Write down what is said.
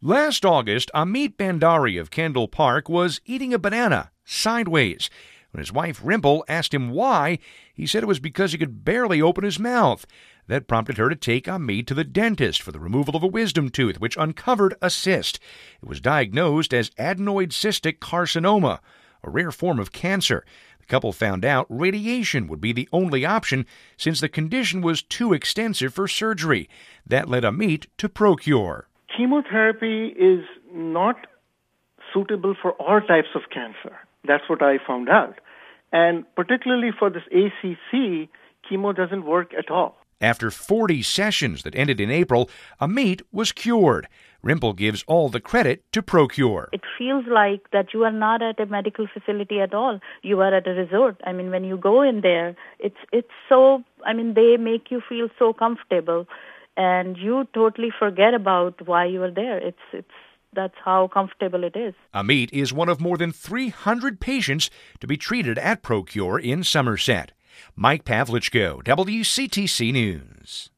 Last August, Amit Bandari of Kendall Park was eating a banana sideways. When his wife Rimple asked him why, he said it was because he could barely open his mouth. That prompted her to take Amit to the dentist for the removal of a wisdom tooth, which uncovered a cyst. It was diagnosed as adenoid cystic carcinoma, a rare form of cancer. The couple found out radiation would be the only option since the condition was too extensive for surgery. That led Amit to Procure. Chemotherapy is not suitable for all types of cancer. That's what I found out. And particularly for this ACC, chemo doesn't work at all. After 40 sessions that ended in April, Amit was cured. Rimple gives all the credit to Procure. It feels like that you are not at a medical facility at all. You are at a resort. I mean, when you go in there, it's so, they make you feel so comfortable, and you totally forget about why you are there. That's how comfortable it is. Amit is one of more than 300 patients to be treated at Procure in Somerset. Mike Pavlichko, WCTC News.